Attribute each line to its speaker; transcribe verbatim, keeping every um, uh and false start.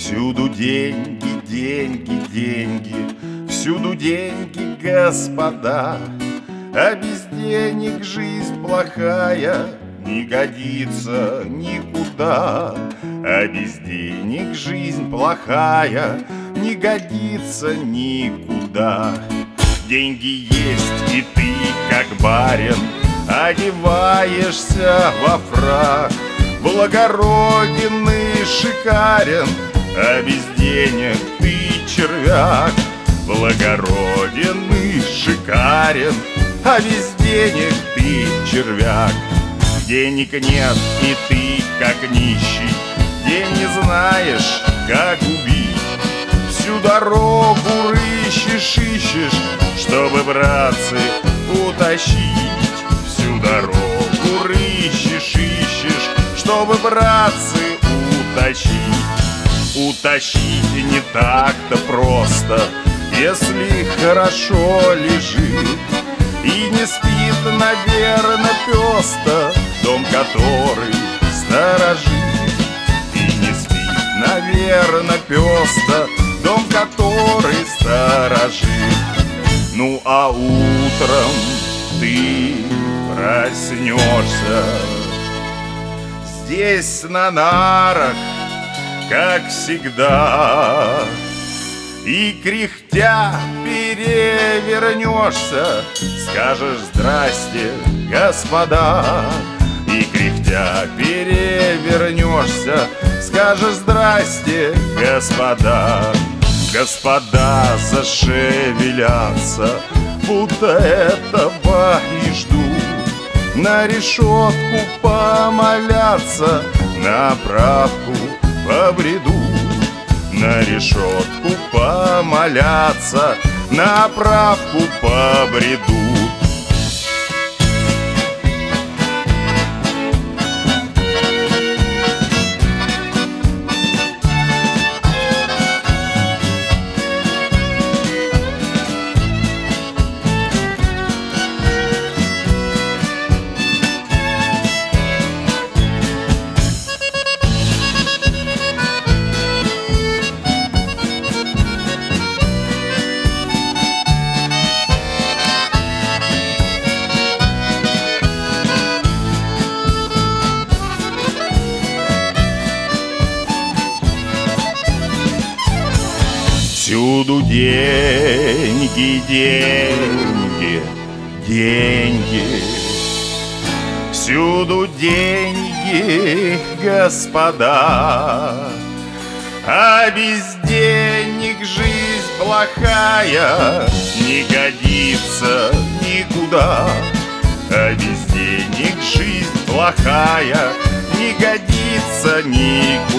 Speaker 1: Всюду деньги, деньги, деньги, всюду деньги, господа. А без денег жизнь плохая не годится никуда. А без денег жизнь плохая не годится никуда. Деньги есть, и ты, как барин, одеваешься во фрак, благороден и шикарен, а без денег ты червяк. Благороден и шикарен, а без денег ты червяк. Денег нет, и ты, как нищий, день не знаешь, как убить. Всю дорогу рыщешь, ищешь, чтобы, братцы, утащить. Всю дорогу рыщешь, ищешь, чтобы, братцы, утащить. Утащить не так-то просто, если хорошо лежит и не спит, наверно, пёсто дом, который сторожит. И не спит, наверно, пёсто дом, который сторожит. Ну а утром ты проснешься здесь на нарах, как всегда, и кряхтя перевернешься, скажешь: здрасте, господа. И кряхтя перевернешься, скажешь: здрасте, господа. Господа зашевелятся, будто этого и ждут, на решетку помолятся, на правку побредут. На решетку помолятся, на правку побредут. Всюду деньги, деньги, деньги. Всюду деньги, господа. А без денег жизнь плохая не годится никуда. А без денег жизнь плохая не годится никуда.